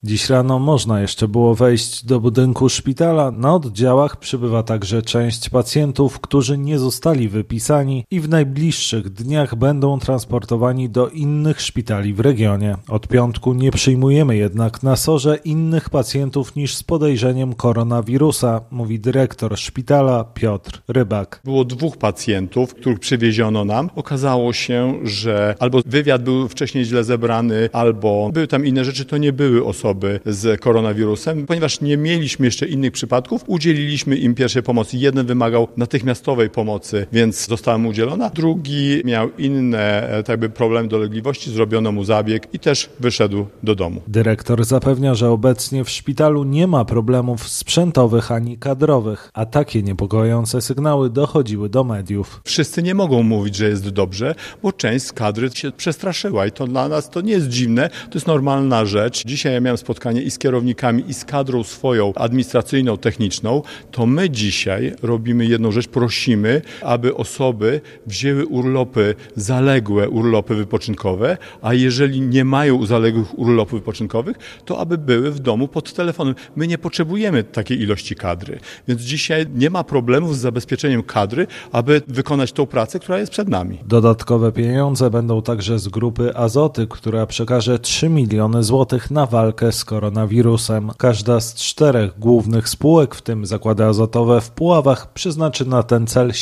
Dziś rano można jeszcze było wejść do budynku szpitala. Na oddziałach przybywa także część pacjentów, którzy nie zostali wypisani i w najbliższych dniach będą transportowani do innych szpitali w regionie. Od piątku nie przyjmujemy jednak na SOR-ze innych pacjentów niż z podejrzeniem koronawirusa, mówi dyrektor szpitala Piotr Rybak. Było 2 pacjentów, których przywieziono nam. Okazało się, że albo wywiad był wcześniej źle zebrany, albo były tam inne rzeczy, to nie były osoby z koronawirusem. Ponieważ nie mieliśmy jeszcze innych przypadków, udzieliliśmy im pierwszej pomocy. Jeden wymagał natychmiastowej pomocy, więc została mu udzielona. Drugi miał inne problemy, dolegliwości, zrobiono mu zabieg i też wyszedł do domu. Dyrektor zapewnia, że obecnie w szpitalu nie ma problemów sprzętowych ani kadrowych, a takie niepokojące sygnały dochodziły do mediów. Wszyscy nie mogą mówić, że jest dobrze, bo część z kadry się przestraszyła i to dla nas to nie jest dziwne, to jest normalna rzecz. Dzisiaj ja miałem spotkanie i z kierownikami, i z kadrą swoją administracyjną, techniczną. To my dzisiaj robimy jedną rzecz, prosimy, aby osoby wzięły urlopy, zaległe urlopy wypoczynkowe, a jeżeli nie mają zaległych urlopów wypoczynkowych, to aby były w domu pod telefonem. My nie potrzebujemy takiej ilości kadry, więc dzisiaj nie ma problemów z zabezpieczeniem kadry, aby wykonać tą pracę, która jest przed nami. Dodatkowe pieniądze będą także z grupy Azoty, która przekaże 3 miliony złotych na walkę z koronawirusem. Każda z 4 głównych spółek, w tym zakłady azotowe w Puławach, przeznaczy na ten cel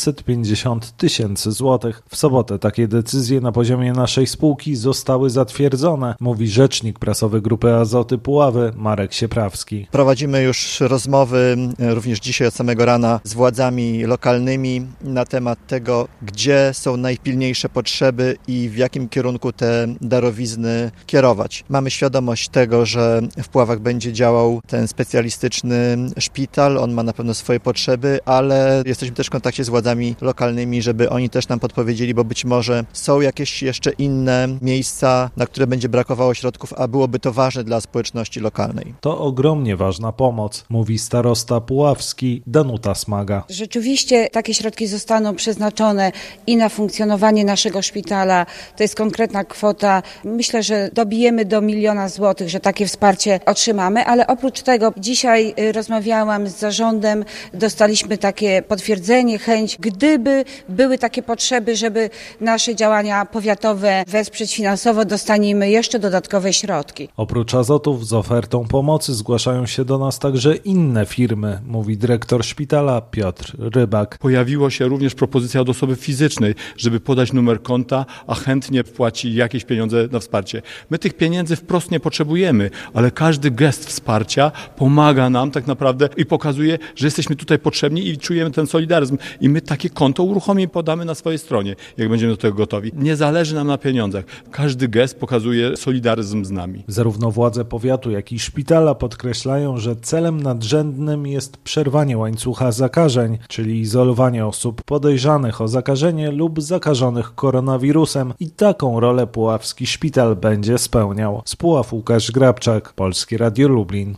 750 000 złotych. W sobotę takie decyzje na poziomie naszej spółki zostały zatwierdzone, mówi rzecznik prasowy grupy Azoty Puławy Marek Sieprawski. Prowadzimy już rozmowy, również dzisiaj od samego rana, z władzami lokalnymi na temat tego, gdzie są najpilniejsze potrzeby i w jakim kierunku te darowizny kierować. Mamy świadomość tego, że w Puławach będzie działał ten specjalistyczny szpital, on ma na pewno swoje potrzeby, ale jesteśmy też w kontakcie z władzami lokalnymi, żeby oni też nam podpowiedzieli, bo być może są jakieś jeszcze inne miejsca, na które będzie brakowało środków, a byłoby to ważne dla społeczności lokalnej. To ogromnie ważna pomoc, mówi starosta puławski Danuta Smaga. Rzeczywiście takie środki zostaną przeznaczone i na funkcjonowanie naszego szpitala. To jest konkretna kwota. Myślę, że dobijemy do 1 000 000 złotych, że takie wsparcie otrzymamy, ale oprócz tego dzisiaj rozmawiałam z zarządem, dostaliśmy takie potwierdzenie, chęć, gdyby były takie potrzeby, żeby nasze działania powiatowe wesprzeć finansowo, dostaniemy jeszcze dodatkowe środki. Oprócz Azotów z ofertą pomocy zgłaszają się do nas także inne firmy, mówi dyrektor szpitala Piotr Rybak. Pojawiła się również propozycja od osoby fizycznej, żeby podać numer konta, a chętnie wpłaci jakieś pieniądze na wsparcie. My tych pieniędzy wprost nie potrzebujemy, ale każdy gest wsparcia pomaga nam tak naprawdę i pokazuje, że jesteśmy tutaj potrzebni i czujemy ten solidaryzm. I my takie konto uruchomimy i podamy na swojej stronie, jak będziemy do tego gotowi. Nie zależy nam na pieniądzach. Każdy gest pokazuje solidaryzm z nami. Zarówno władze powiatu, jak i szpitala podkreślają, że celem nadrzędnym jest przerwanie łańcucha zakażeń, czyli izolowanie osób podejrzanych o zakażenie lub zakażonych koronawirusem i taką rolę puławski szpital będzie spełniał. Z Puław Łukasz Grabczak, Polskie Radio Lublin.